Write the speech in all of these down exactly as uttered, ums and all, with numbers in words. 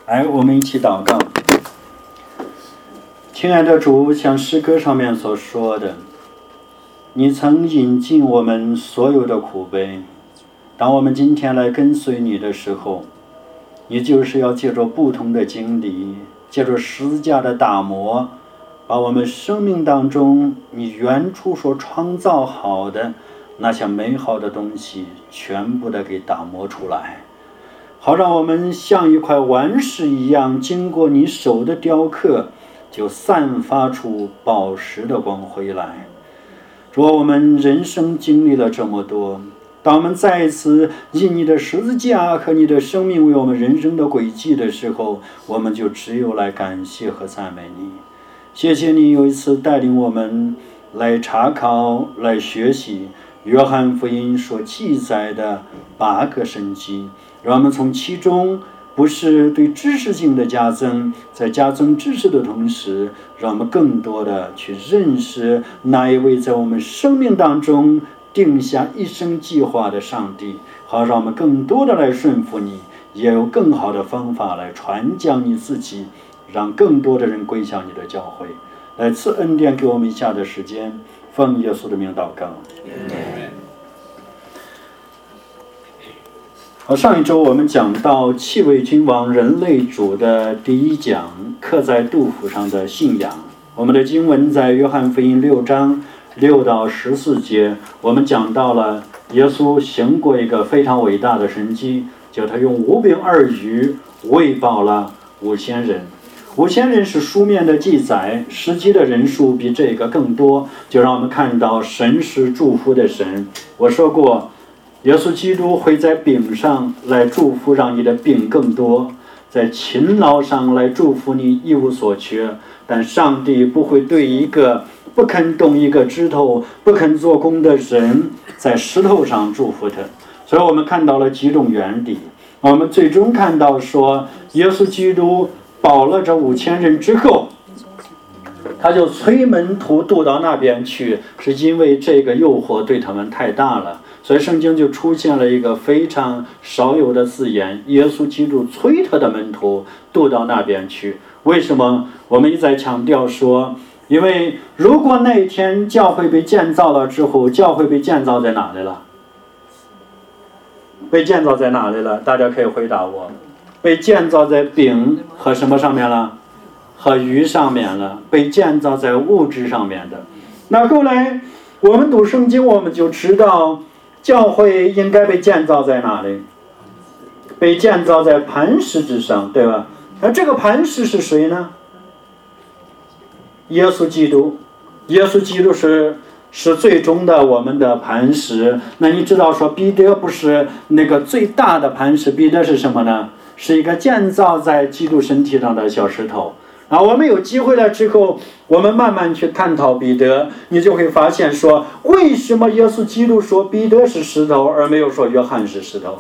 来，我们一起祷告。亲爱的主，像诗歌上面所说的，你曾饮尽我们所有的苦悲。当我们今天来跟随你的时候，你就是要借着不同的经历，借着十字架的打磨，把我们生命当中你原初所创造好的那些美好的东西全部的给打磨出来，好让我们像一块顽石一样，经过你手的雕刻，就散发出宝石的光辉来。主啊，我们人生经历了这么多，当我们再一次以你的十字架和你的生命为我们人生的轨迹的时候，我们就只有来感谢和赞美你。谢谢你有一次带领我们来查考、来学习约翰福音所记载的八个神迹，让我们从其中不是对知识性的加增，在加增知识的同时，让我们更多的去认识那一位在我们生命当中定下一生计划的上帝，好让我们更多的来顺服你，也有更好的方法来传讲你自己，让更多的人归向你的教会。来赐恩典给我们以下的时间，奉耶稣的名祷告。好，上一周我们讲到气味君王人类主的第一讲，刻在杜甫上的信仰。我们的经文在约翰福音六章六到十四节，我们讲到了耶稣行过一个非常伟大的神迹，就他用五饼二鱼喂饱了五千人。五千人是书面的记载，实际的人数比这个更多，就让我们看到神是祝福的神。我说过，耶稣基督会在饼上来祝福，让你的饼更多，在勤劳上来祝福你一无所缺。但上帝不会对一个不肯动一个指头、不肯做工的人在石头上祝福他。所以我们看到了几种原理。我们最终看到说，耶稣基督饱了这五千人之后，他就催门徒渡到那边去，是因为这个诱惑对他们太大了。所以圣经就出现了一个非常少有的字眼，耶稣基督催他的门徒渡到那边去。为什么？我们一再强调说，因为如果那一天教会被建造了之后，教会被建造在哪里了？被建造在哪里了？大家可以回答我。被建造在饼和什么上面了？和鱼上面了，被建造在物质上面的。那后来我们读圣经，我们就知道教会应该被建造在哪里？被建造在磐石之上，对吧？那这个磐石是谁呢？耶稣基督。耶稣基督是是最终的我们的磐石。那你知道说彼得不是那个最大的磐石，彼得是什么呢？是一个建造在基督身体上的小石头。啊，我们有机会了之后，我们慢慢去探讨彼得，你就会发现说，为什么耶稣基督说彼得是石头，而没有说约翰是石头？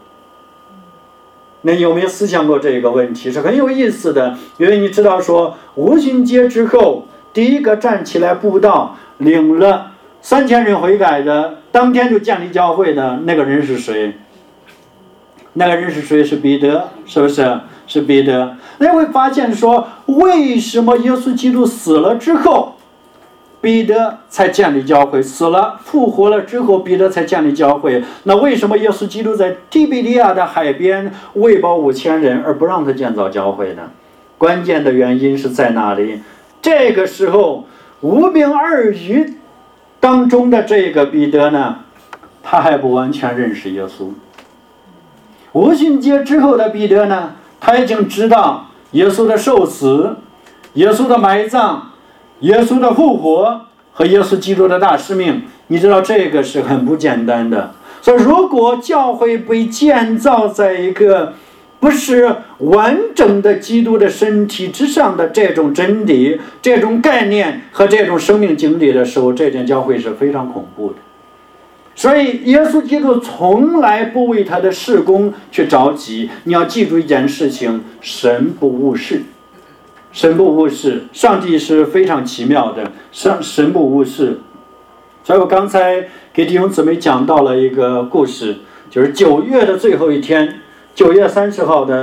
那你有没有思想过这个问题？是很有意思的。因为你知道说，五旬节之后，第一个站起来布道，领了三千人悔改的，当天就建立教会的那个人是谁？那个人是谁？是彼得，是不是？是彼得。那你会发现说，为什么耶稣基督死了之后，彼得才建立教会？死了复活了之后，彼得才建立教会。那为什么耶稣基督在提比利亚的海边喂饱五千人，而不让他建造教会呢？关键的原因是在哪里？这个时候五饼二鱼当中的这个彼得呢，他还不完全认识耶稣。五旬节之后的彼得呢，他已经知道耶稣的受死、耶稣的埋葬、耶稣的复活和耶稣基督的大使命。你知道这个是很不简单的。所以如果教会被建造在一个不是完整的基督的身体之上的这种真理、这种概念和这种生命经历的时候，这间教会是非常恐怖的。所以耶稣基督从来不为他的事工去着急。你要记住一件事情，神不误事。神不误事，上帝是非常奇妙的，神不误事。所以我刚才给弟兄姊妹讲到了一个故事，就是九月的最后一天，九月三十号的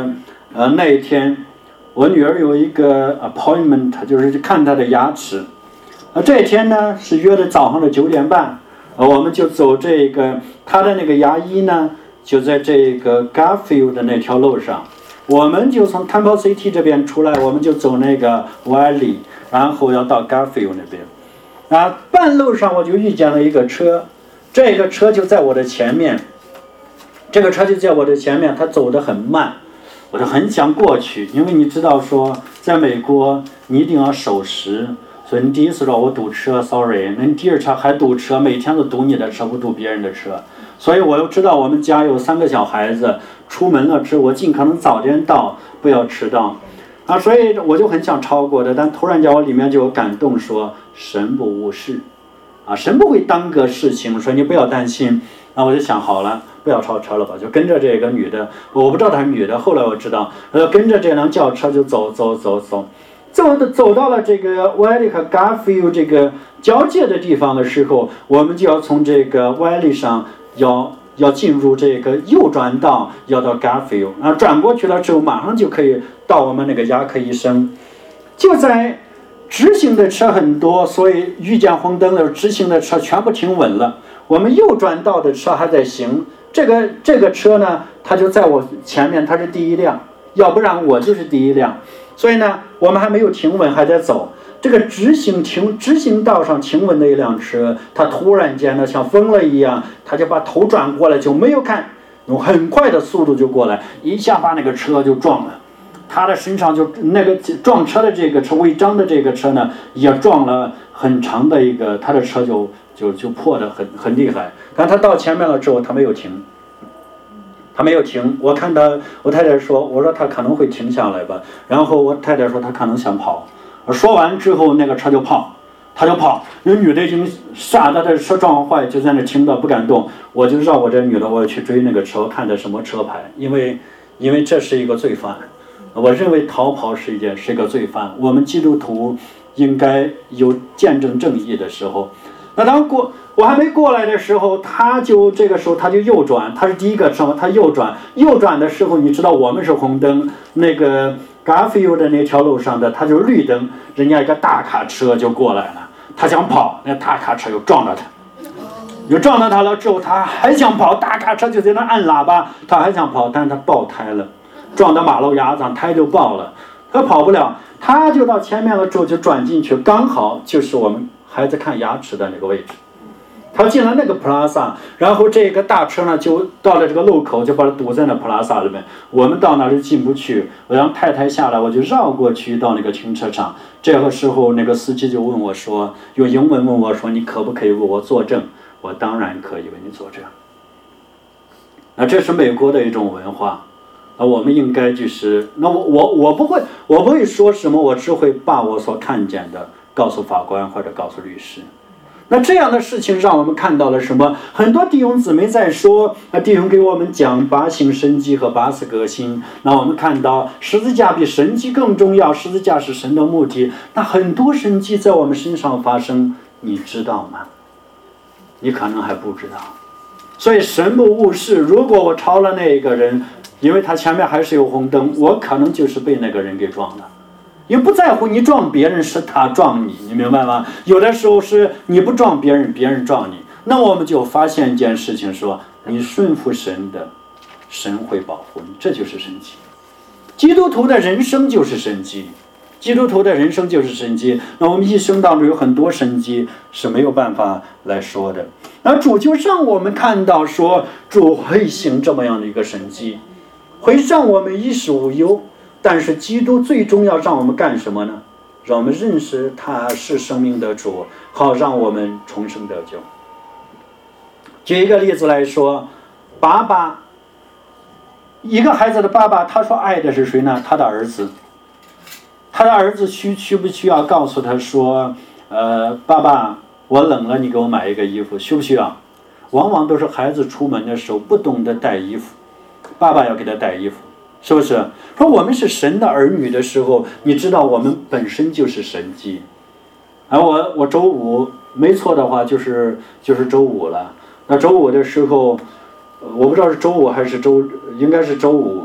呃，那一天我女儿有一个 appointment， 就是去看她的牙齿。呃，这一天呢是约的早上的九点半，呃，我们就走这个她的那个牙医呢，就在这个 Garfield 的那条路上。我们就从 Temple City 这边出来，我们就走那个 Valley， 然后要到 Garfield 那边。啊，半路上我就遇见了一个车，这个车就在我的前面，这个车就在我的前面，它走得很慢，我就很想过去，因为你知道说，在美国你一定要守时，所以你第一次让我堵车 ，sorry， 那你第二次还堵车，每天都堵你的车，不堵别人的车，所以我又知道我们家有三个小孩子，出门了之后我尽可能早点到，不要迟到。啊，所以我就很想超过的，但突然间我里面就有感动说，神不误事，啊，神不会耽搁事情，所以你不要担心。啊，我就想好了，不要超车了吧，就跟着这个女的，我不知道她是女的，后来我知道，呃，跟着这辆轿车就走走走走，走的走到了这个 Valley 和 Garfield 这个交界的地方的时候，我们就要从这个 Valley 上要。要进入这个右转道，要到 Garfield， 啊，转过去了之后，马上就可以到我们那个牙科医生。就在直行的车很多，所以遇见红灯了，直行的车全部停稳了。我们右转道的车还在行，这个这个车呢，它就在我前面，它是第一辆，要不然我就是第一辆。所以呢，我们还没有停稳，还在走。这个直行停直行道上停稳的一辆车，它突然间呢像疯了一样，它就把头转过来，就没有看，用很快的速度就过来，一下把那个车就撞了。他的身上就那个撞车的这个车违章的这个车呢，也撞了很长的一个，他的车就就就破得很很厉害。但他到前面了之后，他没有停。他没有停，我看他，我太太说，我说他可能会停下来吧，然后我太太说他可能想跑。说完之后，那个车就跑，他就跑，那女的已经吓得的车撞坏，就在那停着不敢动。我就让我这女的，我去追那个车，看的什么车牌，因为因为这是一个罪犯。我认为逃跑是一件是一个罪犯，我们基督徒应该有见证正义的时候。那当过我还没过来的时候，他就这个时候他就右转，他是第一个车，他右转，右转的时候，你知道我们是红灯，那个。Garfield 的那条路上的，它就是绿灯，人家一个大卡车就过来了，他想跑，那大卡车又撞到他，又撞到他了之后，他还想跑，大卡车就在那按喇叭，他还想跑，但是他爆胎了，撞到马路牙子上，胎就爆了，他跑不了，他就到前面了之后就转进去，刚好就是我们孩子看牙齿的那个位置。他进了那个 plaza， 然后这个大车呢就到了这个路口，就把它堵在那 plaza 里面。我们到那里进不去，我让太太下来，我就绕过去到那个停车场。这个时候，那个司机就问我说，用英文问我说：“你可不可以为我作证？”我当然可以为你作证。那这是美国的一种文化，啊，我们应该就是那我我我不会我不会说什么，我只会把我所看见的告诉法官或者告诉律师。那这样的事情让我们看到了什么？很多弟兄姊妹在说，啊，弟兄给我们讲八性神迹和八次革新。那我们看到十字架比神迹更重要，十字架是神的目的。那很多神迹在我们身上发生，你知道吗？你可能还不知道。所以神不误事，如果我超了那个人，因为他前面还是有红灯，我可能就是被那个人给撞了。也不在乎你撞别人是他撞你，你明白吗？有的时候是你不撞别人，别人撞你。那我们就发现一件事情说，你顺服神的，神会保护你，这就是神迹。基督徒的人生就是神迹，基督徒的人生就是神迹。那我们一生当中有很多神迹是没有办法来说的。而主就让我们看到说，主会行这么样的一个神迹，会让我们衣食无忧。但是基督最终要让我们干什么呢？让我们认识他是生命的主，好让我们重生得救。举一个例子来说，爸爸，一个孩子的爸爸，他说爱的是谁呢？他的儿子。他的儿子需需不需要告诉他说，呃，爸爸，我冷了，你给我买一个衣服，需不需要？往往都是孩子出门的时候不懂得带衣服，爸爸要给他带衣服。是不是？说我们是神的儿女的时候，你知道我们本身就是神迹。而我我周五没错的话，就是就是周五了。那周五的时候，我不知道是周五还是周，应该是周五。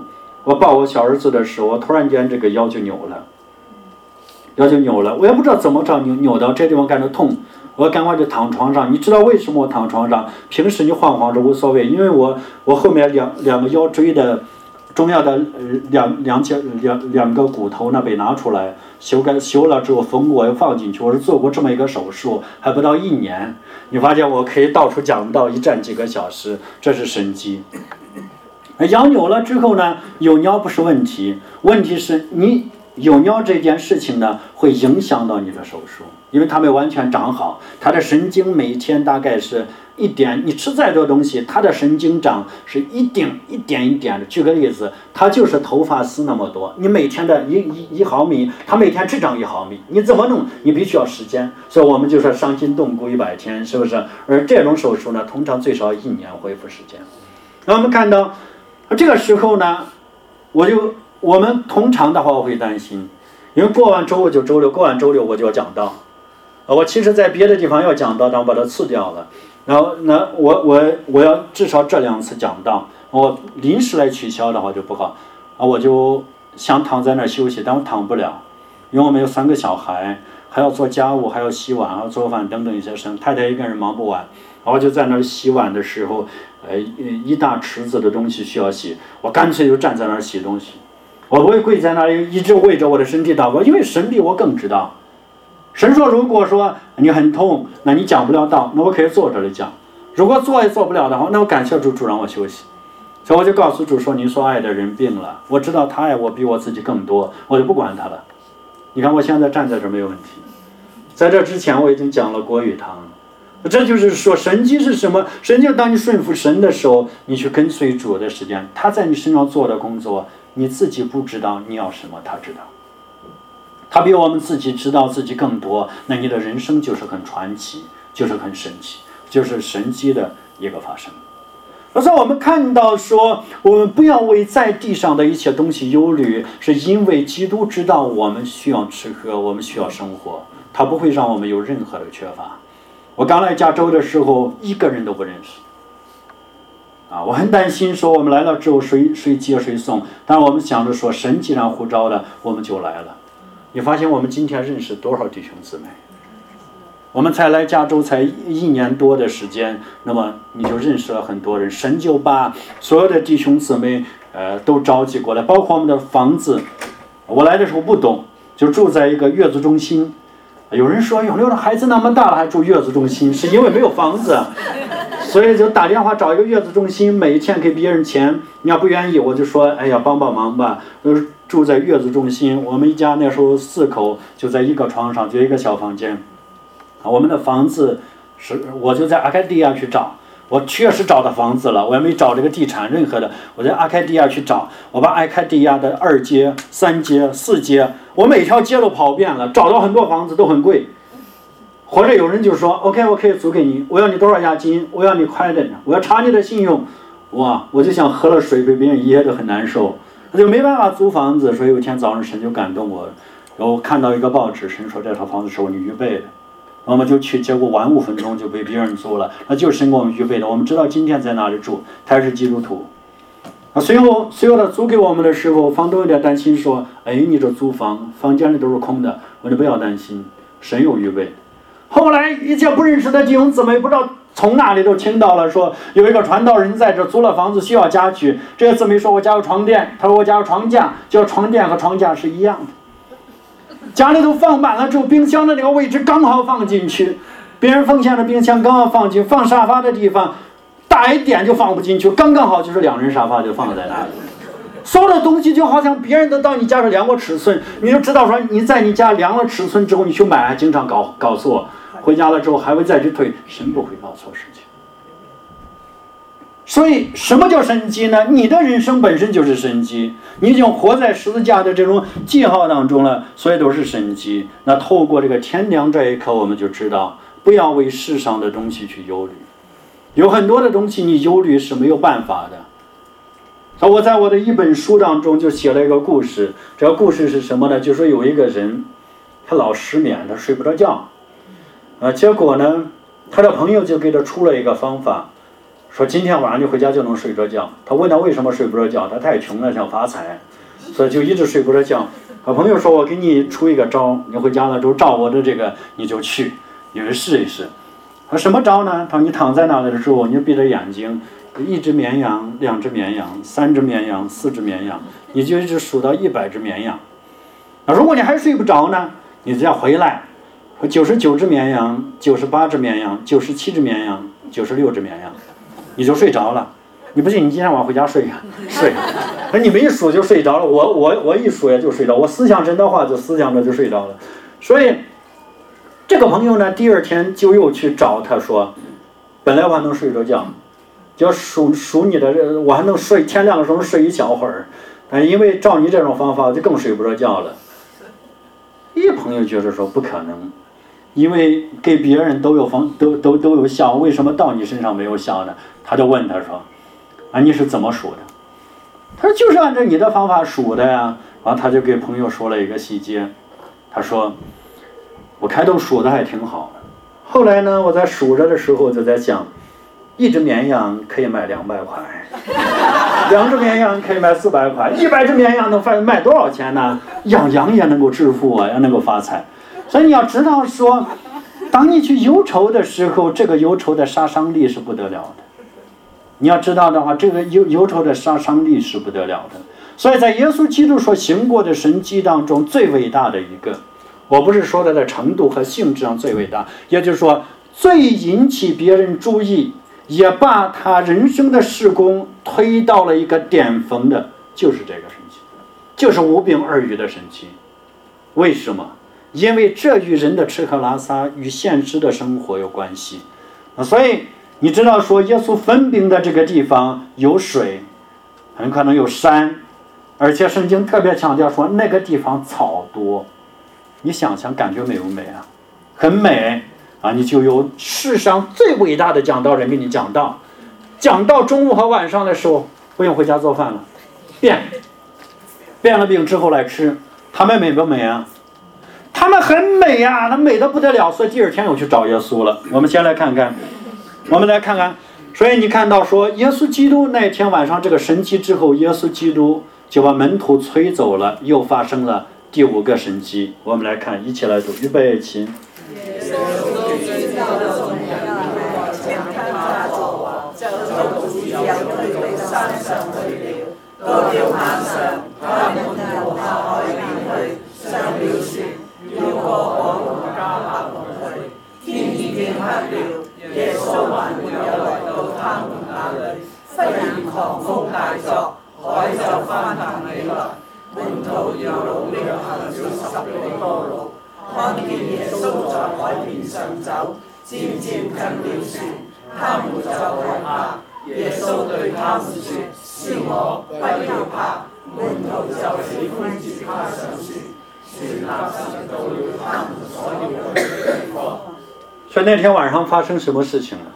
我抱我小儿子的时候，我突然间这个腰就扭了，腰就扭了，我也不知道怎么着扭扭到这地方感到痛，我赶快就躺床上。你知道为什么我躺床上？平时你晃晃着无所谓，因为我我后面两两个腰椎的重要的呃两两节两两个骨头呢被拿出来修改修了之后缝过又放进去，我是做过这么一个手术，还不到一年。你发现我可以到处讲道，一站几个小时，这是神迹。腰扭了之后呢，有尿不是问题，问题是你有尿这件事情呢，会影响到你的手术，因为它没完全长好，它的神经每天大概是一点，你吃再多东西，它的神经长是一点一点一点的。举个例子，它就是头发丝那么多，你每天的一一一毫米，它每天只长一毫米，你怎么弄？你必须要时间，所以我们就说伤筋动骨一百天，是不是？而这种手术呢，通常最少一年恢复时间。那我们看到这个时候呢，我就我们通常的话我会担心，因为过完周五就周六，过完周六我就要讲道。我其实在别的地方要讲道，但我把它辞掉了。然后那我我我要至少这两次讲道，我临时来取消的话就不好啊，我就想躺在那儿休息，但我躺不了，因为我们有三个小孩，还要做家务，还要洗碗，还要做饭等等一些事，太太一个人忙不完。然后就在那儿洗碗的时候，呃，一大池子的东西需要洗，我干脆就站在那儿洗东西。我不会跪在那里一直为着我的身体祷告，因为神比我更知道。神说，如果说你很痛，那你讲不了道，那我可以坐着来讲。如果坐也做不了的话，那我感谢主，主让我休息。所以我就告诉主说，你所爱的人病了，我知道他爱我比我自己更多，我就不管他了。你看我现在站在这没有问题。在这之前我已经讲了国语堂，这就是说神迹是什么？神就当你顺服神的时候，你去跟随主的时间，他在你身上做的工作，你自己不知道你要什么，他知道。他比我们自己知道自己更多，那你的人生就是很传奇，就是很神奇，就是神迹的一个发生。所以我们看到说，我们不要为在地上的一切东西忧虑，是因为基督知道我们需要吃喝，我们需要生活，他不会让我们有任何的缺乏。我刚来加州的时候，一个人都不认识啊，我很担心说我们来了之后谁谁接谁送，但是我们想着说神既然呼召了，我们就来了。你发现我们今天认识多少弟兄姊妹？我们才来加州才一年多的时间，那么你就认识了很多人，神就把所有的弟兄姊妹呃都召集过来，包括我们的房子。我来的时候不懂，就住在一个月子中心。有人说永六的孩子那么大了还住月子中心，是因为没有房子，所以就打电话找一个月子中心，每天给别人钱。你要不愿意，我就说哎呀帮帮忙吧。就是住在月子中心，我们一家那时候四口就在一个床上，就一个小房间。我们的房子是，我就在阿开迪亚去找，我确实找到房子了，我也没找这个地产任何的，我在阿开迪亚去找，我把阿开迪亚的二街、三街、四街，我每条街都跑遍了，找到很多房子都很贵。或者有人就说 OK 我可以租给你，我要你多少押金，我要你快点，我要查你的信用。哇，我就像喝了水被别人噎得很难受，我就没办法租房子。所以有一天早上神就感动我，然后看到一个报纸，神说这套房子是我你预备的，我们就去，结果晚五分钟就被别人租了，那就是神给我们预备的。我们知道今天在哪里住，他是基督徒。啊，随后随后他租给我们的时候，房东有点担心说：“哎，你这租房，房间里都是空的。”我说：“不要担心，神有预备。”后来一些不认识的弟兄姊妹不知道从哪里都听到了，说有一个传道人在这租了房子，需要家具。这些姊妹说：“我家有床垫。”他说：“我家有床架。”就床垫和床架是一样的。家里都放满了之后，冰箱的那个位置刚好放进去，别人奉献的冰箱刚好放进，放沙发的地方大一点就放不进去，刚刚好就是两人沙发就放在那里。所有的东西就好像别人都到你家里量过尺寸，你就知道说你在你家量了尺寸之后，你去买，经常搞搞错，回家了之后还会再去退，神不会搞错事情。所以什么叫神迹呢？你的人生本身就是神迹，你已经活在十字架的这种记号当中了，所以都是神迹。那透过这个天亮这一刻，我们就知道不要为世上的东西去忧虑，有很多的东西你忧虑是没有办法的。我在我的一本书当中就写了一个故事，这个故事是什么呢？就说有一个人他老失眠，他睡不着觉啊，结果呢他的朋友就给他出了一个方法， 说今天晚上你回家就能睡着觉。他问他为什么睡不着觉，他太穷了想发财，所以就一直睡不着觉。他朋友说我给你出一个招，你回家了之后照我的这个你就去，你去试一试。他什么招呢？他说你躺在那里的时候，你就闭着眼睛，一只绵羊，两只绵羊，三只绵羊，四只绵羊，你就一直数到一百只绵羊。那如果你还睡不着呢，你只要回来，说九十九只绵羊，九十八只绵羊，九十七只绵羊，九十六只绵羊，你就睡着了。你不信，你今天晚上回家睡睡，那你们一数就睡着了，我我我一数也就睡着，我思想神的话就思想着就睡着了。所以这个朋友呢，第二天就又去找他说，本来我还能睡着觉，就数数你的，我还能睡，天亮的时候睡一小会儿，但因为照你这种方法，我就更睡不着觉了。一朋友觉得说不可能，因为给别人都有方都都都有效，为什么到你身上没有效呢？他就问他说，啊，你是怎么数的？他说就是按照你的方法数的呀。然后他就给朋友说了一个细节，他说我开头数的还挺好的，后来呢，我在数着的时候就在想，一只绵羊可以卖两百块，两只绵羊可以卖四百块，一百只绵羊能卖多少钱呢？养羊也能够致富啊，也能够发财。所以你要知道说，当你去忧愁的时候，这个忧愁的杀伤力是不得了的。你要知道的话，这个忧忧愁的杀伤力是不得了的。所以在耶稣基督所行过的神迹当中，最伟大的一个，我不是说它的程度和性质上最伟大，也就是说最引起别人注意，也把他人生的事工推到了一个巅峰的，就是这个神迹，就是五饼二鱼的神迹。为什么？因为这与人的吃喝拉撒与现实的生活有关系。所以你知道说耶稣分饼的这个地方有水，很可能有山，而且圣经特别强调说那个地方草多。你想想感觉美不美啊？很美啊！你就有世上最伟大的讲道人给你讲道，讲到中午和晚上的时候不用回家做饭了，变变了饼之后来吃，他们美不美啊？他们很美呀、啊，他美得不得了，所以第二天我去找耶稣了。我们先来看看，我们来看看，所以你看到说耶稣基督那天晚上这个神迹之后，耶稣基督就把门徒催走了，又发生了第五个神迹。我们来看，一起来读，预备起。 耶稣知道众人要来见他作王，就主要对山上回流，多流汗上，他們由下海邊去，上了船，要過海和迦百農去。天已經黑了，耶穌還沒有來到他們那裏，忽然狂風大作，海就翻騰起來，門徒搖櫓地行了十里多路，看見耶穌在海邊上走，漸漸近了船，他們就害怕。耶穌對他們說：是我，不要怕。門徒就喜歡接他上船，船立時到了他們所要去的地方。 所以那天晚上發生什麼事情了？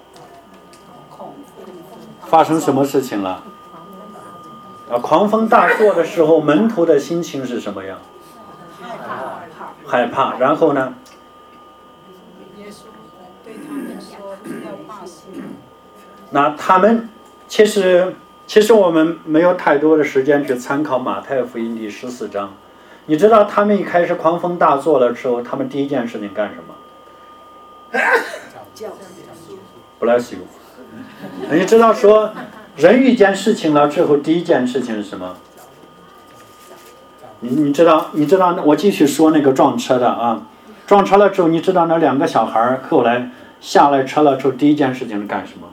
發生什麼事情了？啊，狂風大作的時候，門徒的心情是什麼樣？害怕。害怕。然後呢？ 耶穌對他們說：不要怕心。 那他們其實其實我們沒有太多的時間去參考馬太福音第十四章。你知道他們一開始狂風大作的時候，他們第一件事情幹什麼？Bless you。你知道說人遇見事情了之後，第一件事情是什麼？你你知道你知道我繼續說那個撞車的啊，撞車了之後，你知道那兩個小孩後來下來車了之後，第一件事情是幹什麼？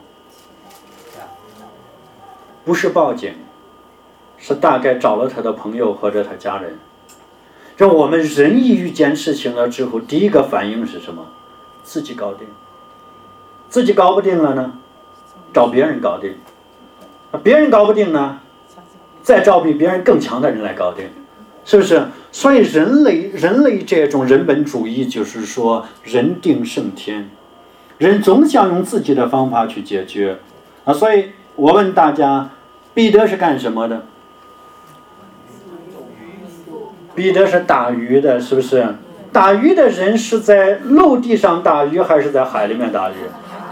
不是報警，是大概找了他的朋友或者他家人。就我們人一遇見事情了之後，第一個反應是什麼？自己搞定。自己搞不定了呢，找別人搞定。別人搞不定呢，再找比別人更強的人來搞定，是不是？所以人類人類這種人本主義就是說人定勝天，人總想用自己的方法去解決啊。所以我問大家，彼得是幹什麼的？彼得是打魚的，是不是？打魚的人是在陸地上打魚還是在海裡面打魚？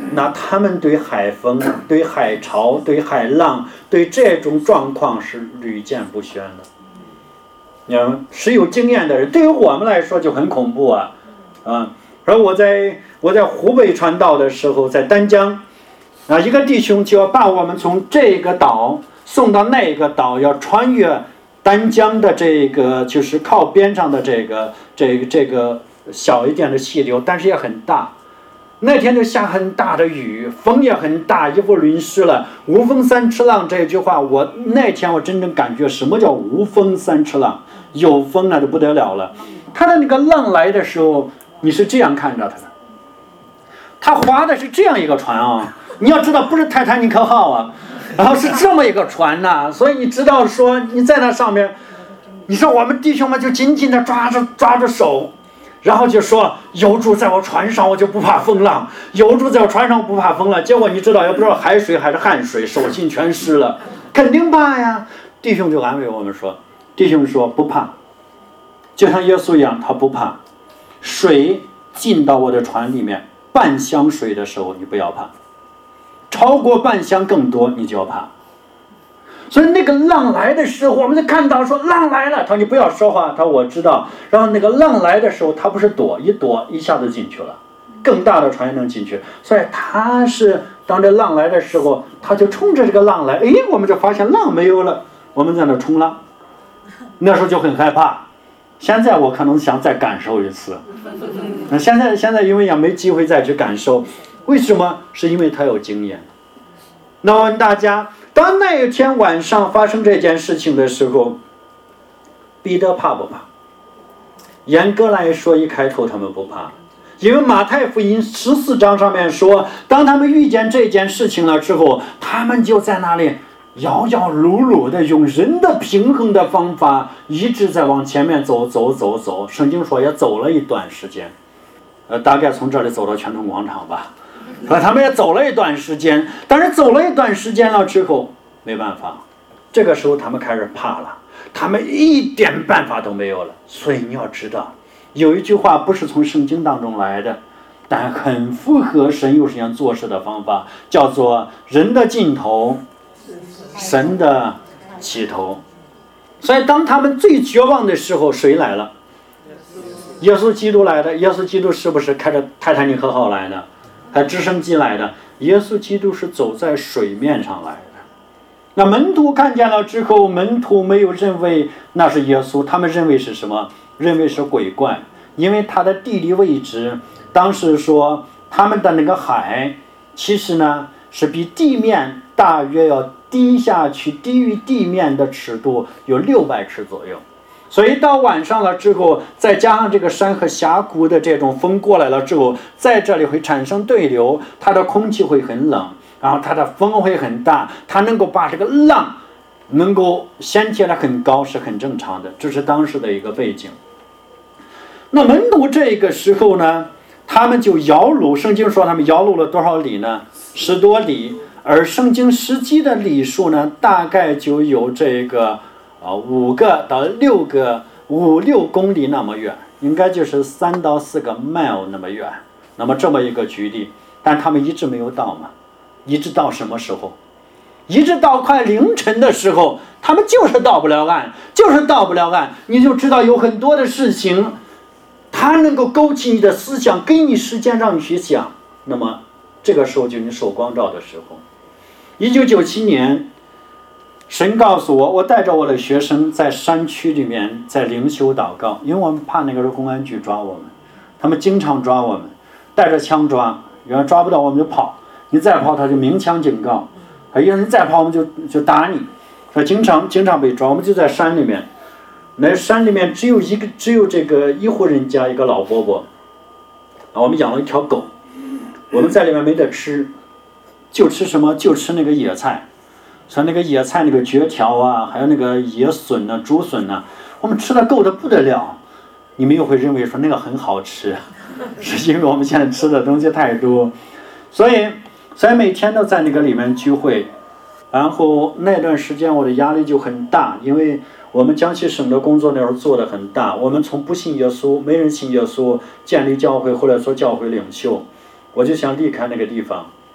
那他们对海风、对海潮、对海浪、对这种状况是屡见不鲜的。你看，是有经验的人，对于我们来说就很恐怖啊啊！而我在我在湖北传道的时候，在丹江啊，一个弟兄就要把我们从这个岛送到那个岛，要穿越丹江的这个就是靠边上的这个这个这个小一点的溪流，但是也很大。那天就下很大的雨，风也很大，衣服淋湿了。无风三尺浪这句话，我那天我真正感觉什么叫无风三尺浪，有风那就不得了了。他的那个浪来的时候，你是这样看着他的，他划的是这样一个船啊，你要知道不是泰坦尼克号啊，然后是这么一个船呐、啊，所以你知道说你在那上面，你说我们弟兄们就紧紧的抓着抓着手。然后就说有主在我船上，我就不怕风浪；有主在我船上，我不怕风浪。结果你知道，也不知道海水还是汗水，手心全湿了，肯定怕呀。弟兄就安慰我们说：“弟兄说不怕，就像耶稣一样，他不怕。水进到我的船里面，半箱水的时候，你不要怕；超过半箱更多，你就要怕。”所以那个浪来的时候，我们就看到说浪来了，他说你不要说话，他说我知道。然后那个浪来的时候，他不是躲一躲一下子进去了，更大的船也能进去。所以他是当这浪来的时候，他就冲着这个浪来，哎，我们就发现浪没有了，我们在那冲浪，那时候就很害怕。现在我可能想再感受一次，那现在现在因为也没机会再去感受，为什么？是因为他有经验。那我问大家。当那一天晚上发生这件事情的时候，彼得怕不怕？严格来说，一开头他们不怕，因为马太福音十四章上面说，当他们遇见这件事情了之后，他们就在那里摇摇碌碌的，用人的平衡的方法一直在往前面走走走走。圣经说也走了一段时间，呃，大概从这里走到全通广场吧。他们也走了一段时间，但是走了一段时间了之后，没办法，这个时候他们开始怕了，他们一点办法都没有了。所以你要知道，有一句话不是从圣经当中来的，但很符合神有时间做事的方法，叫做人的尽头，神的起头。所以当他们最绝望的时候，谁来了？耶稣基督来的。耶稣基督是不是开着泰坦尼克号来的？还直升机来的？耶稣基督是走在水面上来的。那门徒看见了之后，门徒没有认为那是耶稣，他们认为是什么？认为是鬼怪，因为他的地理位置，当时说他们的那个海，其实呢是比地面大约要低下去，低于地面的尺度有六百尺左右。所以到晚上了之后，再加上这个山和峡谷的这种风过来了之后，在这里会产生对流，它的空气会很冷，然后它的风会很大，它能够把这个浪能够掀起来很高，是很正常的，这是当时的一个背景。那门徒这个时候呢，他们就摇橹，圣经说他们摇橹了多少里呢？十多里，而圣经实际的里数呢，大概就有这个啊，五个到六个五六公里那么远，应该就是三到四个 mile 那么远，那么这么一个距离，但他们一直没有到嘛，一直到什么时候？一直到快凌晨的时候，他们就是到不了岸，就是到不了岸。你就知道有很多的事情，它能够勾起你的思想，给你时间让你去想。那么这个时候就是你受光照的时候。一九九七年。神告诉我，我带着我的学生在山区里面在灵修祷告，因为我们怕那个公安局抓我们，他们经常抓我们，带着枪抓，原来抓不到我们就跑，你再跑他就鸣枪警告，还有人再跑我们就就打你，说经常经常被抓，我们就在山里面，那山里面只有一个只有这个一户人家一个老伯伯，我们养了一条狗，我们在里面没得吃，就吃什么就吃那个野菜。像那个野菜那个蕨条啊，还有那个野笋啊、竹笋啊，我们吃的够得不得了。你们又会认为说那个很好吃，是因为我们现在吃的东西太多，所以所以每天都在那个里面聚会。然后那段时间我的压力就很大，因为我们江西省的工作那时候做得很大，我们从不信耶稣，没人信耶稣，建立教会或者做教会领袖，我就想离开那个地方。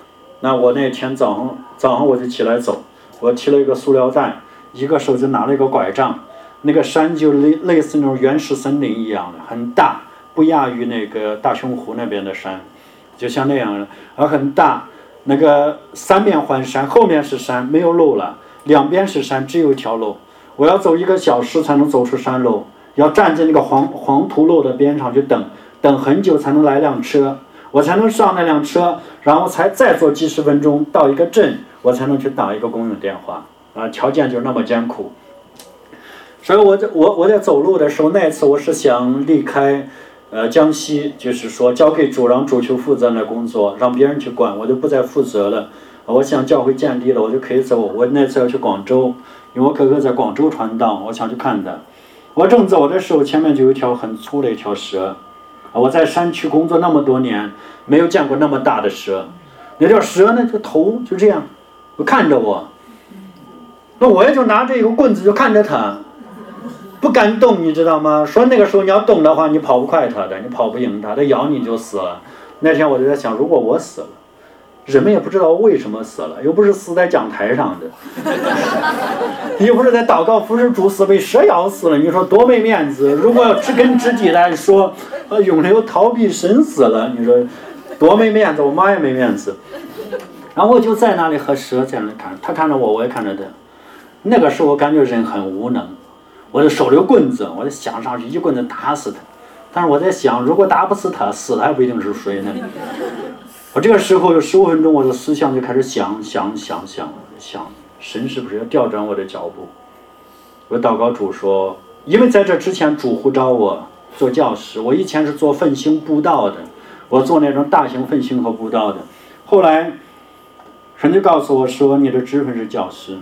那我那天早上早上我就起来走，我提了一个塑料袋，一个手就拿了一个拐杖，那个山就类类似那种原始森林一样的，很大，不亚于那个大熊湖那边的山，就像那样的，而很大。那个三面环山，后面是山，没有路了，两边是山，只有一条路。我要走一个小时才能走出山路，要站在那个黄黄土路的边上去等，等很久才能来辆车，我才能上那辆车，然后才再走几十分钟到一个镇，我才能去打一个公用电话啊，条件就那么艰苦。所以我在我我在走路的时候，那一次我是想离开。呃，江西就是说交给主，让主去负责那工作，让别人去管，我就不再负责了。我想教会建立了，我就可以走。我那次要去广州，因为我哥哥在广州传道，我想去看他。我正走的时候，前面就有一条很粗的一条蛇。我在山区工作那么多年，没有见过那么大的蛇。那条蛇呢，这个头就这样，就看着我。那我也就拿着一个棍子就看着它。不敢动，你知道吗？说那个时候你要动的话，你跑不快它的，你跑不赢它，它咬你就死了。那天我就在想，如果我死了，人们也不知道为什么死了，又不是死在讲台上的，又不是在祷告服侍主死被蛇咬死了，你说多没面子。如果知根知底来说，呃，永留逃避神死了，你说多没面子，我妈也没面子。然后我就在那里和蛇在那里看，他看着我，我也看着他。那个时候我感觉人很无能。我就手留棍子，我就想上去一棍子打死他，但是我在想，如果打不死他，死的还不一定是谁呢。我这个时候有十五分钟，我的思想就开始想想想想想，神是不是要调转我的脚步？我祷告主说，因为在这之前主呼召我做教师，我以前是做奋兴布道的，我做那种大型奋兴和布道的，后来神就告诉我说，你的职分是教师，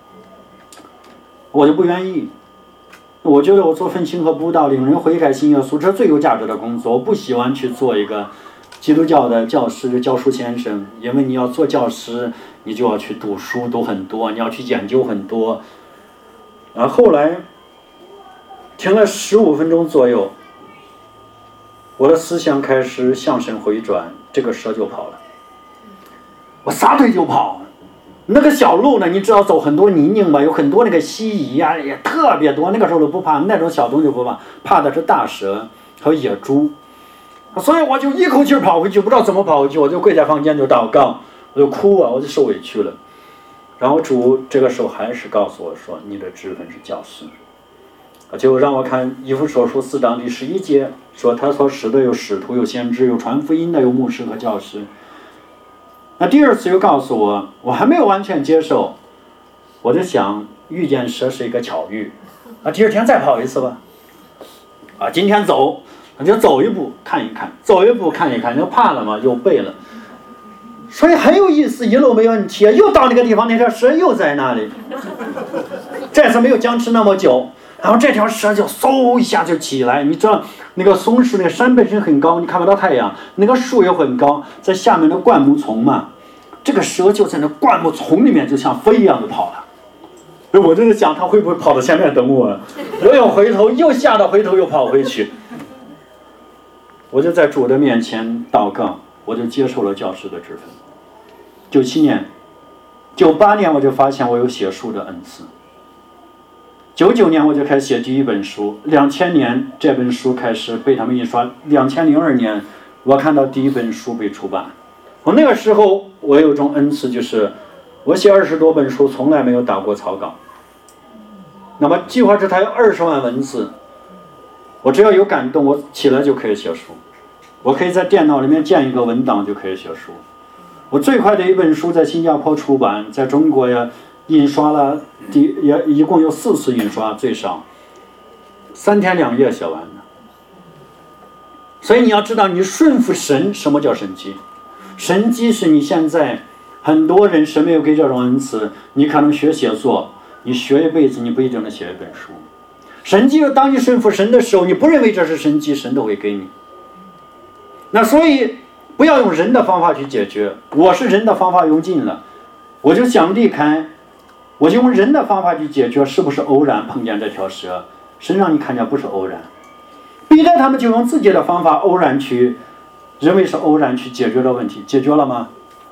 我就不愿意。我觉得我做奋兴和布道，领人悔改信耶稣，这是最有价值的工作。我不喜欢去做一个基督教的教师、教书先生，因为你要做教师，你就要去读书，读很多，你要去研究很多。然后后来停了十五分钟左右，我的思想开始向神回转，这个蛇就跑了，我撒腿就跑。那个小路呢，你知道走很多泥泞吧，有很多那个蜥蜴啊，也特别多。那个时候都不怕，那种小东西不怕，怕的是大蛇和野猪。所以我就一口气跑回去，不知道怎么跑回去，我就跪在房间就祷告，我就哭啊，我就受委屈了。然后主这个时候还是告诉我说，你的职分是教师。就让我看以弗所书四章第十一节，说他所使的有使徒，有先知，有传福音的，有牧师和教师。那第二次又告诉我，我还没有完全接受，我就想遇见蛇是一个巧遇，啊，第二天再跑一次吧，啊，今天走，那就走一步看一看，走一步看一看，就怕了嘛，又背了，所以很有意思，一路没问题，又到那个地方，那条蛇又在那里，这次没有僵持那么久。然后这条蛇就嗖一下就起来，你知道那个松树那个山本身很高，你看不到太阳，那个树也很高，在下面的灌木丛嘛，这个蛇就在那灌木丛里面就像飞一样的跑了。我就在想它会不会跑到前面等我，我又回头又吓得回头又跑回去。我就在主的面前祷告，我就接受了教师的职分。九七年九八年我就发现我有写书的恩赐，九九年我就开始写第一本书，两千年这本书开始被他们印刷，两千零二年我看到第一本书被出版。我那个时候我有一种恩赐，就是我写二十多本书从来没有打过草稿。那么计划这台有二十万文字，我只要有感动，我起来就可以写书。我可以在电脑里面建一个文档就可以写书。我最快的一本书在新加坡出版，在中国呀印刷了第也一共有四次印刷，最少三天两夜写完的。所以你要知道，你顺服神，什么叫神迹？神迹是你现在很多人神没有给这种恩赐，你可能学写作，你学一辈子你不一定能写一本书。神迹当你顺服神的时候，你不认为这是神迹，神都会给你。那所以不要用人的方法去解决，我是人的方法用尽了，我就想离开，我就用人的方法去解决，是不是偶然碰见这条蛇？神让你看见不是偶然。彼得他们就用自己的方法偶然去认为是偶然去解决了问题，解决了吗？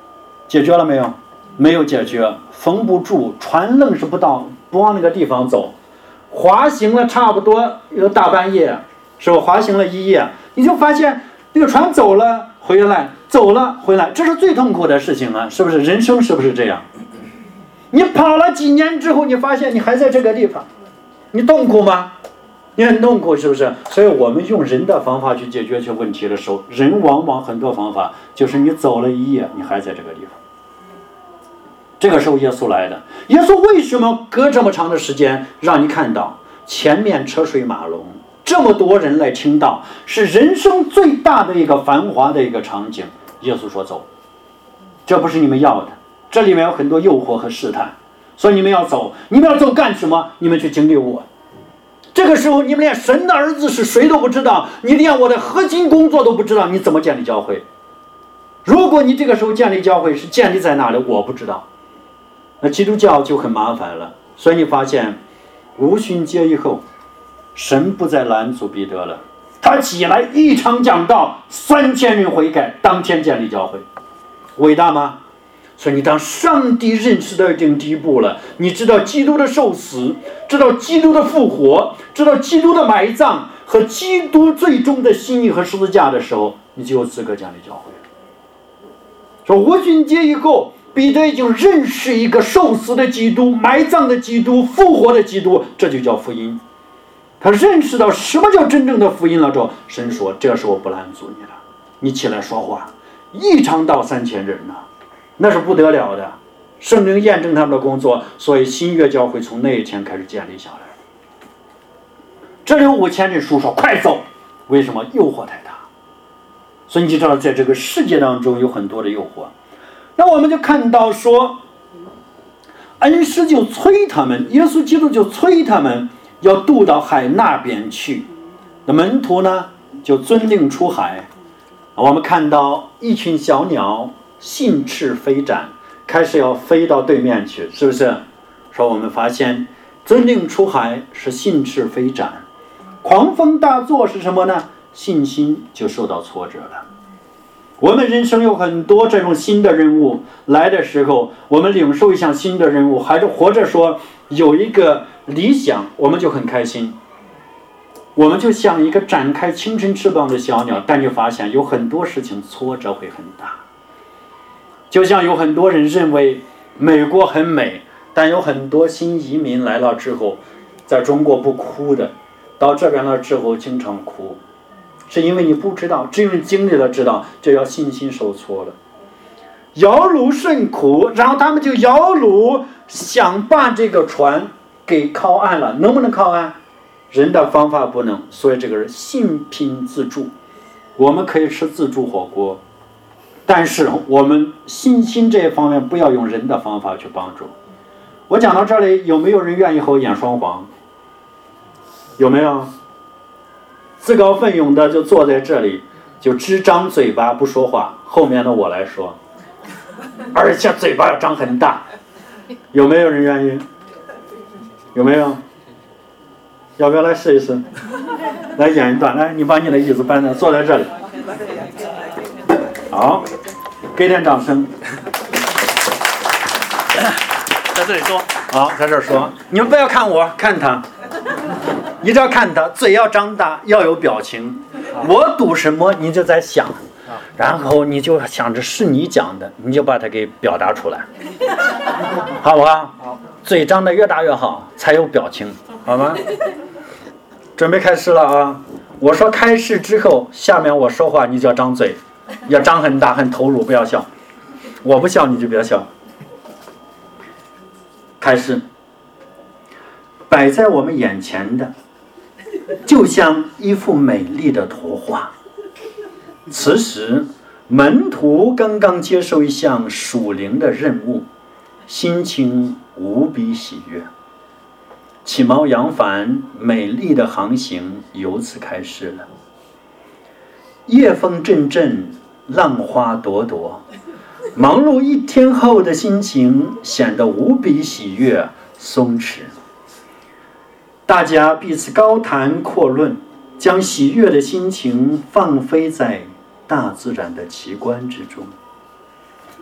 解决了没有？没有解决，封不住，船愣是不到，不往那个地方走，滑行了差不多有大半夜，是吧？滑行了一夜，你就发现那个船走了回来，走了回来，这是最痛苦的事情啊，是不是？人生是不是这样？你跑了几年之后，你发现你还在这个地方，你痛苦吗？你很痛苦，是不是？所以我们用人的方法去解决这问题的时候，人往往很多方法就是你走了一夜，你还在这个地方。这个时候耶稣来的，耶稣为什么隔这么长的时间让你看到前面车水马龙，这么多人来听到，是人生最大的一个繁华的一个场景。耶稣说走，这不是你们要的，这里面有很多诱惑和试探，所以你们要走。你们要走干什么？你们去经历我。这个时候你们连神的儿子是谁都不知道，你连我的核心工作都不知道，你怎么建立教会？如果你这个时候建立教会是建立在哪里，我不知道，那基督教就很麻烦了。所以你发现五旬节以后，神不再拦阻彼得了，他起来一场讲道，三千人悔改，当天建立教会，伟大吗？所以你当上帝认识到一定地步了，你知道基督的受死，知道基督的复活，知道基督的埋葬和基督最终的心意和十字架的时候，你就有资格建立教会。说五旬节以后，彼得已经认识一个受死的基督、埋葬的基督、复活的基督，这就叫福音。他认识到什么叫真正的福音了之后，神说：“这时候不拦阻你了，你起来说话。”一场到三千人呢、啊，那是不得了的。圣灵验证他们的工作，所以新约教会从那一天开始建立下来。这里有五千人书说：“快走！”为什么？诱惑太大。所以你就知道，在这个世界当中有很多的诱惑。那我们就看到说，恩师就催他们，耶稣基督就催他们要渡到海那边去。那门徒呢，就遵令出海。我们看到一群小鸟信翅飞展，开始要飞到对面去，是不是？说我们发现遵令出海是信翅飞展，狂风大作是什么呢？信心就受到挫折了。我们人生有很多这种新的任务来的时候，我们领受一项新的任务，还是或者说有一个理想，我们就很开心。我们就像一个展开清晨翅膀的小鸟，但你发现有很多事情挫折会很大。就像有很多人认为美国很美，但有很多新移民来了之后，在中国不哭的，到这边了之后经常哭，是因为你不知道，只有你经历了知道，这叫信心受挫了。摇橹甚苦，然后他们就摇橹想把这个船给靠岸了，能不能靠岸？人的方法不能，所以这个是信拼自助。我们可以吃自助火锅，但是我们信心这一方面不要用人的方法去帮助。我讲到这里，有没有人愿意和我演双簧？有没有？自告奋勇的就坐在这里，就只张嘴巴不说话，后面的我来说，而且嘴巴要张很大。有没有人愿意？有没有？要不要来试一试？来演一段，来，你把你的椅子搬上，坐在这里。好，给点掌声。在这里说，好，在这儿说，你们不要看我，看他。你只要看他，嘴要张大，要有表情。我读什么，你就在想，然后你就想着是你讲的，你就把它给表达出来，好不好？好，嘴张得越大越好，才有表情，好吗？准备开始了啊！我说开始之后，下面我说话你就要张嘴，要张很大，很投入，不要笑。我不笑你就别笑。开始，摆在我们眼前的，就像一幅美丽的图画。此时，门徒刚刚接受一项属灵的任务，心情无比喜悦。起锚扬帆，美丽的航行由此开始了。夜风阵阵，浪花朵朵，忙碌一天后的心情显得无比喜悦松弛。大家彼此高谈阔论，将喜悦的心情放飞在大自然的奇观之中。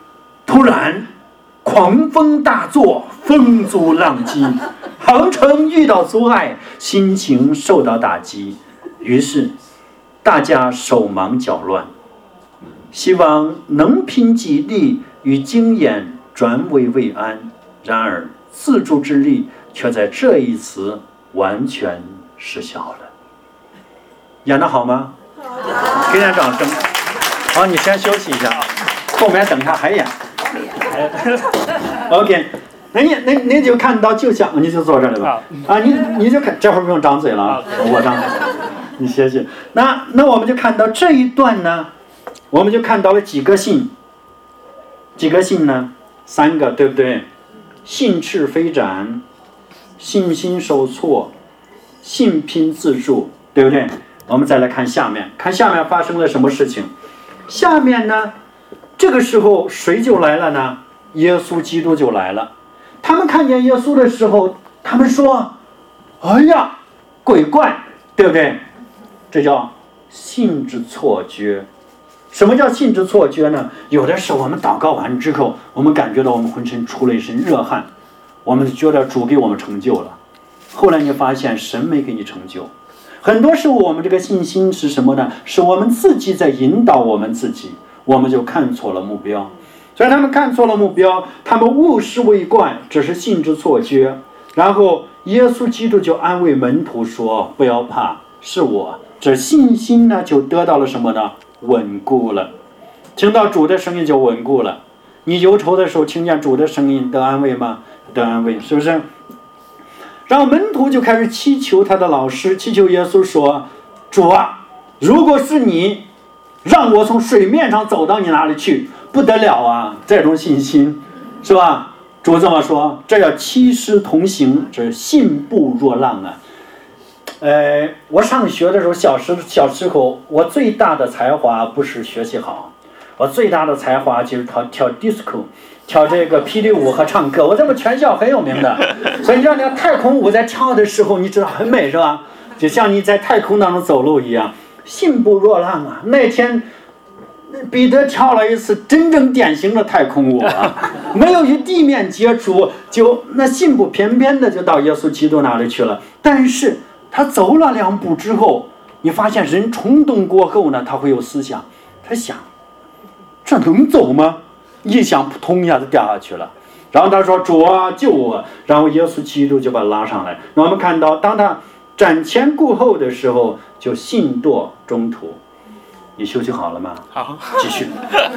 突然狂风大作，风阻浪击，航程遇到阻碍，心情受到打击，于是大家手忙脚乱，希望能凭己力与经验转危为安，然而自助之力却在这一次完全失效了。演得好吗？好，给点掌声。好，你先休息一下，后面等他还演。OK， 那你那你就看到就想你就坐这里吧。啊，你你就看这会儿不用张嘴了，我张嘴，你歇歇。那那我们就看到这一段呢，我们就看到了几个信，几个信呢？三个，对不对？信赤飞展，信心受挫，信拼自助，对不对？我们再来看下面，看下面发生了什么事情。下面呢，这个时候谁就来了呢？耶稣基督就来了。他们看见耶稣的时候，他们说：“哎呀，鬼怪，对不对？”这叫信之错觉。什么叫信之错觉呢？有的时候我们祷告完之后，我们感觉到我们浑身出了一身热汗，我们觉得主给我们成就了。后来你发现神没给你成就。很多时候我们这个信心是什么呢？是我们自己在引导我们自己，我们就看错了目标。所以他们看错了目标，他们误视为怪，这是信之错觉。然后耶稣基督就安慰门徒说：“不要怕，是我。”这信心呢就得到了什么呢？稳固了。听到主的声音就稳固了。你忧愁的时候听见主的声音得安慰吗？得安慰，是不是？然后门徒就开始祈求他的老师，祈求耶稣说：“主啊，如果是你，让我从水面上走到你那里去，不得了啊！”这种信心，是吧？主这么说，这叫七师同行，这信步若浪啊。呃，我上学的时候，小时小时候，我最大的才华不是学习好，我最大的才华就是跳跳 disco。跳这个霹雳舞和唱歌，我这个全校很有名的。所以你知道那个太空舞在跳的时候，你知道很美是吧？就像你在太空当中走路一样，信步若浪啊。那天彼得跳了一次真正典型的太空舞啊，没有与地面接触，就那信步翩翩的就到耶稣基督那里去了。但是他走了两步之后，你发现人冲动过后呢，他会有思想，他想这能走吗？一想扑通一下子掉下去了，然后他说：“主啊，救我！”然后耶稣基督就把他拉上来。那我们看到，当他瞻前顾后的时候，就信堕中途。你休息好了吗？ 好， 继续。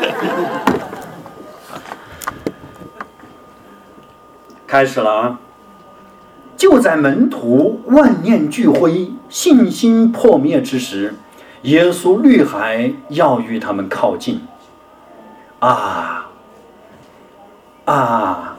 开始了啊！就在门徒万念俱灰、信心破灭之时，耶稣虑还要与他们靠近。啊！啊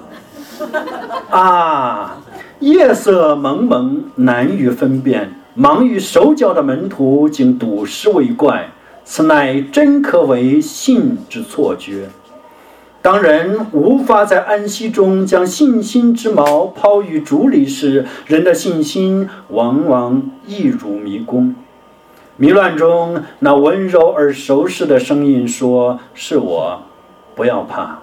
啊！夜色蒙蒙，难于分辨。忙于手脚的门徒竟睹尸为怪，此乃真可为信之错觉。当人无法在安息中将信心之锚抛于主里时，人的信心往往易如迷宫。迷乱中，那温柔而熟悉的声音说：“是我，不要怕。”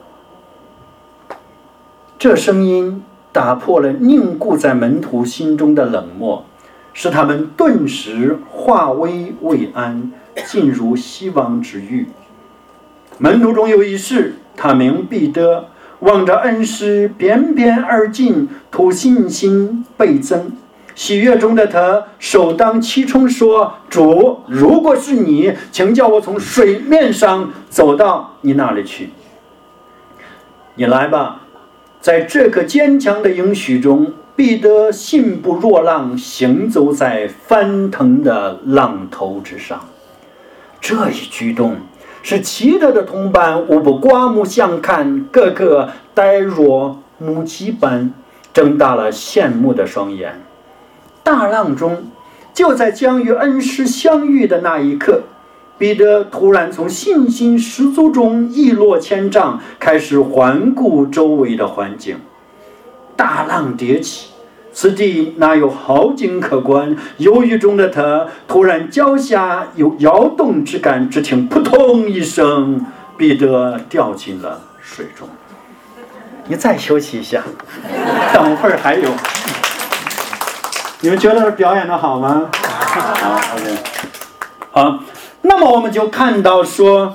这声音打破了凝固在门徒心中的冷漠，使他们顿时化危为安，进入希望之域。门徒中有一士，他名彼得，望着恩师翩翩而进，图信心倍增。喜悦中的他首当其冲说：“主，如果是你，请叫我从水面上走到你那里去。”你来吧。在这个坚强的应许中，彼得信步若浪，行走在翻腾的浪头之上。这一举动使其他的同伴无不刮目相看，个个呆若母鸡般睁大了羡慕的双眼。大浪中，就在将与恩师相遇的那一刻，彼得突然从信心十足中一落千丈，开始环顾周围的环境。大浪迭起，此地哪有好景可观？犹豫中的他突然脚下有摇动之感，只听扑通一声，彼得掉进了水中。你再休息一下，等会儿还有。你们觉得表演的好吗？好 ，OK。好，那么我们就看到说，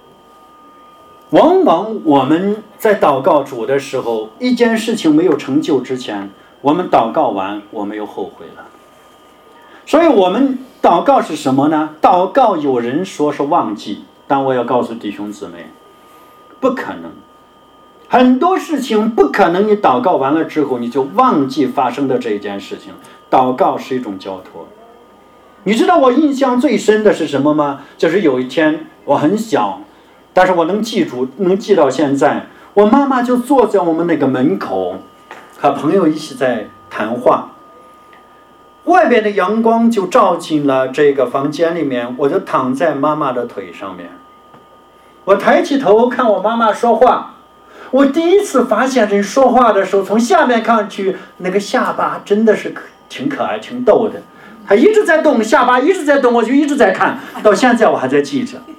往往我们在祷告主的时候，一件事情没有成就之前，我们祷告完，我们又后悔了。所以我们祷告是什么呢？祷告有人说是忘记，但我要告诉弟兄姊妹，不可能。很多事情不可能你祷告完了之后你就忘记发生的这一件事情。祷告是一种交托。你知道我印象最深的是什么吗？就是有一天我很小，但是我能记住，能记到现在。我妈妈就坐在我们那个门口，和朋友一起在谈话。外边的阳光就照进了这个房间里面，我就躺在妈妈的腿上面。我抬起头看我妈妈说话。我第一次发现人说话的时候，从下面看去，那个下巴真的是挺可爱、挺逗的。他一直在动，下巴一直在动，我就一直在看，到现在我还在记着。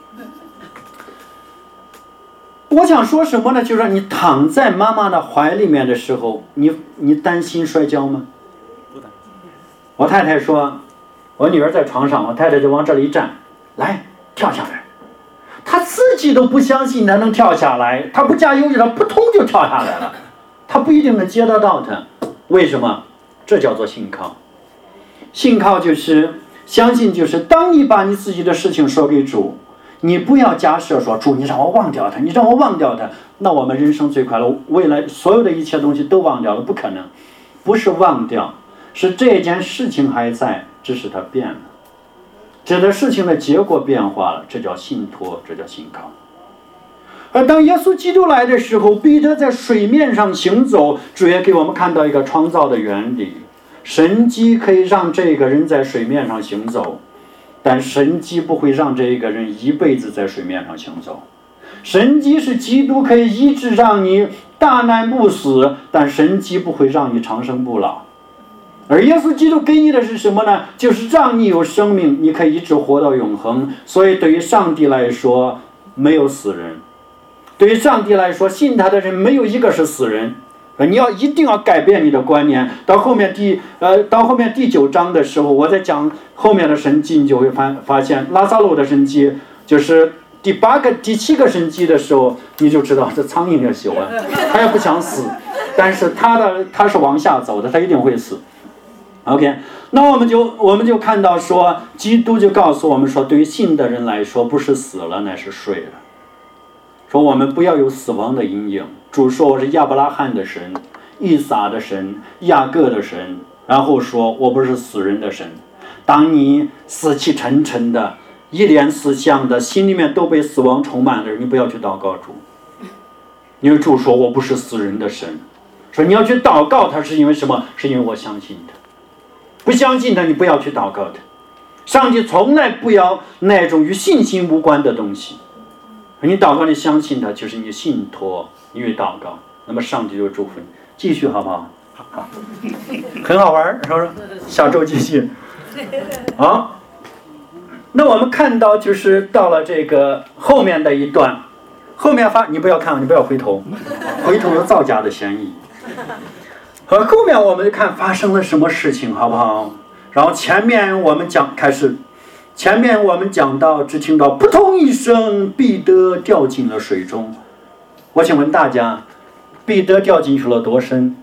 我想说什么呢？就是你躺在妈妈的怀里面的时候，你你担心摔跤吗？不担心。我太太说，我女儿在床上，我太太就往这里一站，来跳下来。他自己都不相信他能跳下来，他不加油他扑通就跳下来了，他不一定能接得到他。为什么？这叫做信靠。信靠就是相信，就是当你把你自己的事情说给主，你不要假设说主你让我忘掉他，你让我忘掉他，那我们人生最快乐，未来所有的一切东西都忘掉了，不可能。不是忘掉，是这件事情还在，只是它变了。这个事情的结果变化了，这叫信托，这叫信靠。而当耶稣基督来的时候，彼得在水面上行走，主也给我们看到一个创造的原理。神迹可以让这个人在水面上行走，但神迹不会让这个人一辈子在水面上行走。神迹是基督可以医治让你大难不死，但神迹不会让你长生不老。而耶稣基督给你的是什么呢？就是让你有生命，你可以一直活到永恒。所以对于上帝来说，没有死人。对于上帝来说，信他的人没有一个是死人。你要一定要改变你的观念。到后面第呃，到后面第九章的时候，我在讲后面的神迹，你就会发发现拉撒路的神迹，就是第八个、第七个神迹的时候，你就知道这苍蝇也喜欢，他也不想死，但是他的他是往下走的，他一定会死。OK， 那我们就我们就看到说，基督就告诉我们说，对于信的人来说，不是死了，乃是睡了。说我们不要有死亡的阴影。主说我是亚伯拉罕的神，以撒的神，雅各的神，然后说我不是死人的神。当你死气沉沉的，一脸死相的，心里面都被死亡充满了，你不要去祷告主，因为主说我不是死人的神。说你要去祷告他，是因为什么？是因为我相信他。不相信他，你不要去祷告他。上帝从来不要那种与信心无关的东西。你祷告，你相信他，就是你信托，你与祷告，那么上帝就祝福你。继续好不好？好，很好玩，是不是？下周继续。好，那我们看到就是到了这个后面的一段，后面发，你不要看，你不要回头，回头有造假的嫌疑。和后面我们就看发生了什么事情，好不好？然后前面我们讲开始，前面我们讲到，只听到扑通一声，彼得掉进了水中。我请问大家，彼得掉进去了多深？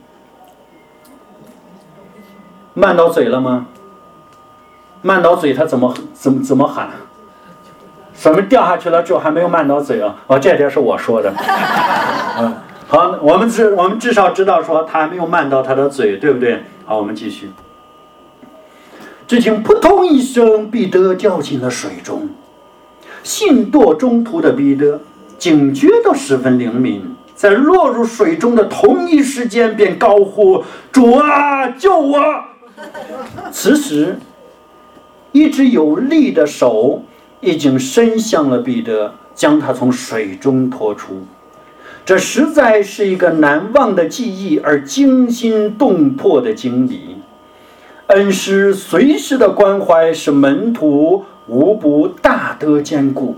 漫到嘴了吗？漫到嘴他怎么怎么怎么喊？什么掉下去了之后还没有漫到嘴啊？哦，这点是我说的。嗯。好，我们至我们至少知道说他还没有漫到他的嘴，对不对？好，我们继续。只听扑通一声，彼得掉进了水中。信堕中途的彼得警觉都十分灵敏，在落入水中的同一时间便高呼：“主啊，救我！”此时，一只有力的手已经伸向了彼得，将他从水中拖出。这实在是一个难忘的记忆，而惊心动魄的经历。恩师随时的关怀，使门徒无不大得坚固。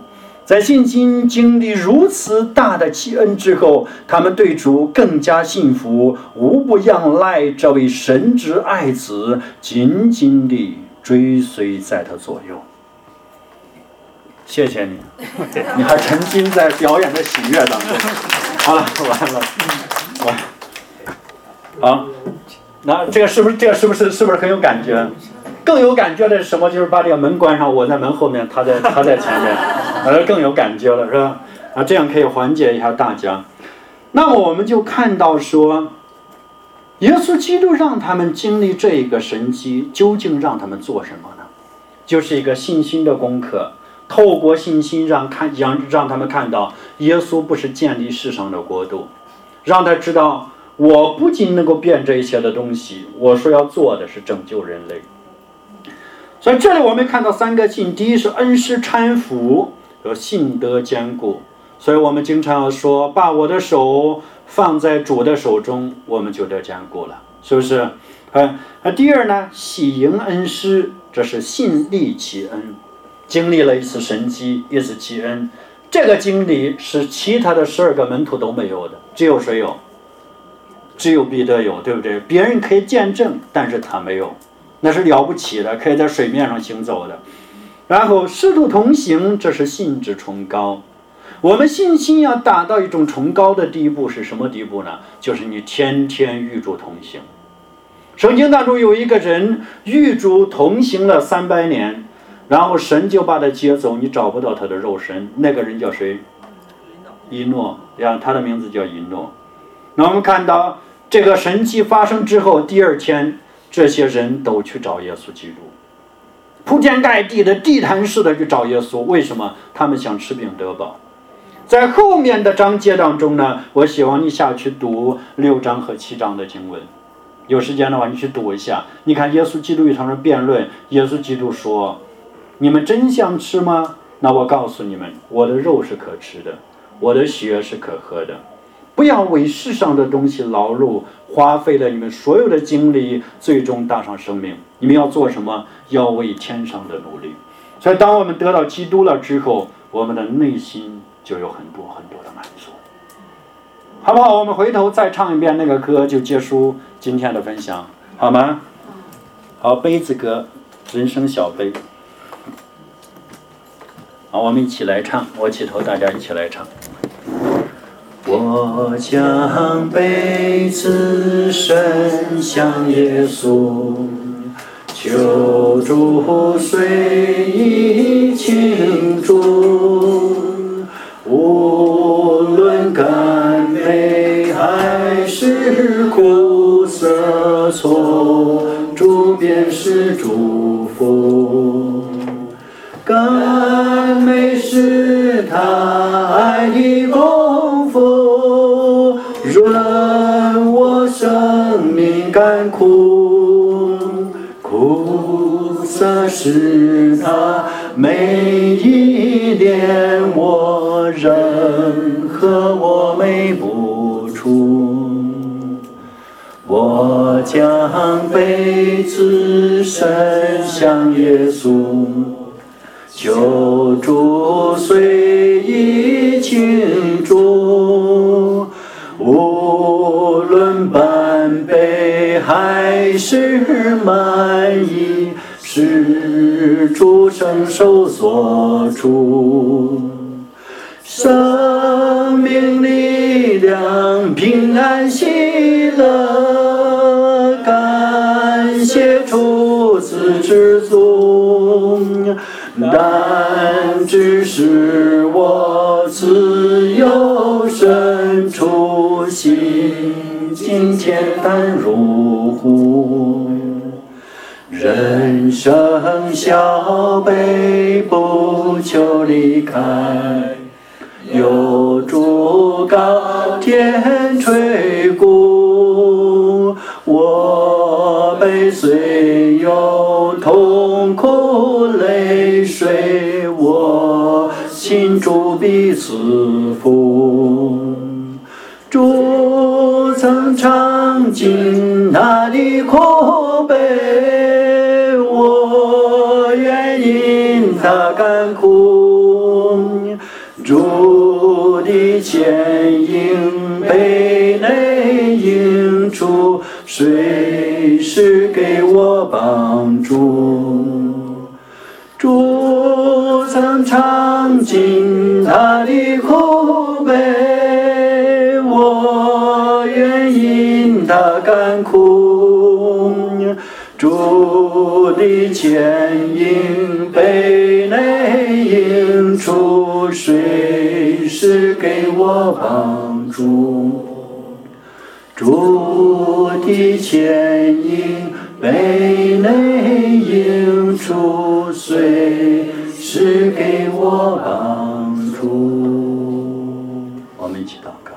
在信心经历如此大的奇恩之后，他们对主更加信服，无不仰赖这位神之爱子，紧紧地追随在他左右。谢谢你，你还沉浸在表演的喜悦当中。好了，完了，完了。好，那这个是不是这个是不是是不是很有感觉？更有感觉的是什么？就是把这个门关上，我在门后面，他在他在前面，呃，更有感觉了，是吧？啊，这样可以缓解一下大家。那么我们就看到说，耶稣基督让他们经历这个神迹，究竟让他们做什么呢？就是一个信心的功课，透过信心让看让让他们看到，耶稣不是建立世上的国度，让他知道，我不仅能够变这一切的东西，我说要做的是拯救人类。所以这里我们看到三个信，第一是恩师搀扶和信德坚固。所以我们经常说，把我的手放在主的手中，我们就得坚固了，是不是？啊，第二呢，喜迎恩师，这是信力其恩，经历了一次神迹，一次奇恩。这个经历是其他的十二个门徒都没有的，只有谁有？只有彼得有，对不对？别人可以见证，但是他没有，那是了不起的，可以在水面上行走的。然后师徒同行，这是信之崇高。我们信心要达到一种崇高的地步，是什么地步呢？就是你天天与主同行。圣经当中有一个人与主同行了三百年，然后神就把他接走，你找不到他的肉身。那个人叫谁？以诺，呀，他的名字叫以诺。那我们看到这个神迹发生之后，第二天这些人都去找耶稣基督，铺天盖地的地毯式的去找耶稣。为什么？他们想吃饼得饱。在后面的章节当中呢，我希望你下去读六章和七章的经文，有时间的话你去读一下。你看耶稣基督与他们辩论，耶稣基督说，你们真想吃吗？那我告诉你们，我的肉是可吃的，我的血是可喝的。不要为世上的东西劳碌，花费了你们所有的精力，最终搭上生命。你们要做什么？要为天上的努力。所以当我们得到基督了之后，我们的内心就有很多很多的满足，好不好？我们回头再唱一遍那个歌，就结束今天的分享，好吗？好，杯子歌，人生小杯。好，我们一起来唱，我起头，大家一起来唱。我将杯子伸向耶稣，求主随意倾注，无论甘美还是苦涩错，主便是祝福。甘美是他爱的功夫，润我生命甘苦，苦涩是他美意连我任何我美不出。我将杯子伸向耶稣，求主随意倾注，无论半杯还是满溢，是主圣手所出。生命力量，平安喜乐，感谢主赐知足，但只是我自由身处心，今天淡如湖。人生小杯，不求离开，有主高天垂顾，我杯虽有痛苦泪水，我心主必赐福。主曾尝尽那的苦悲，我愿因他甘苦， 主的牵引被内引出，随时给我帮助。主曾尝尽他的苦悲，我愿因他甘苦。主的牵引被内引出，随时给我帮助。主的牵引被内引出，随时给我帮助。我们一起祷告。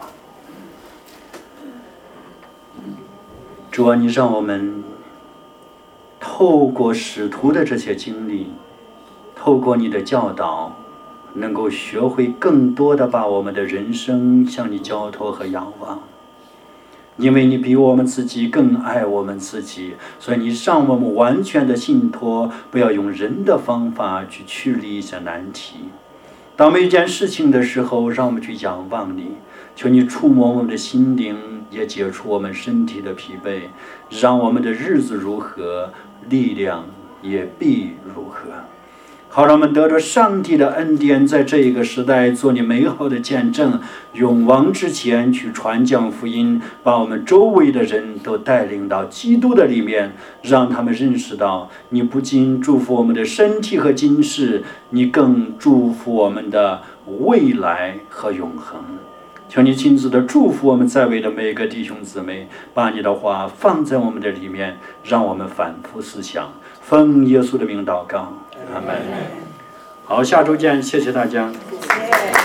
主啊，你让我们透过使徒的这些经历，透过你的教导，能够学会更多的把我们的人生向你交托和仰望。因为你比我们自己更爱我们自己，所以你让我们完全的信托，不要用人的方法去处理一些难题。当每一件事情的时候，让我们去仰望你，求你触摸我们的心灵，也解除我们身体的疲惫，让我们的日子如何，力量也必如何。好，让我们得着上帝的恩典，在这一个时代做你美好的见证，勇往直前去传讲福音，把我们周围的人都带领到基督的里面，让他们认识到你不仅祝福我们的身体和今世，你更祝福我们的未来和永恒。求你亲自的祝福我们在位的每个弟兄姊妹，把你的话放在我们的里面，让我们反复思想，奉耶稣的名祷告，阿门。好，下周见，谢谢大家。 谢谢。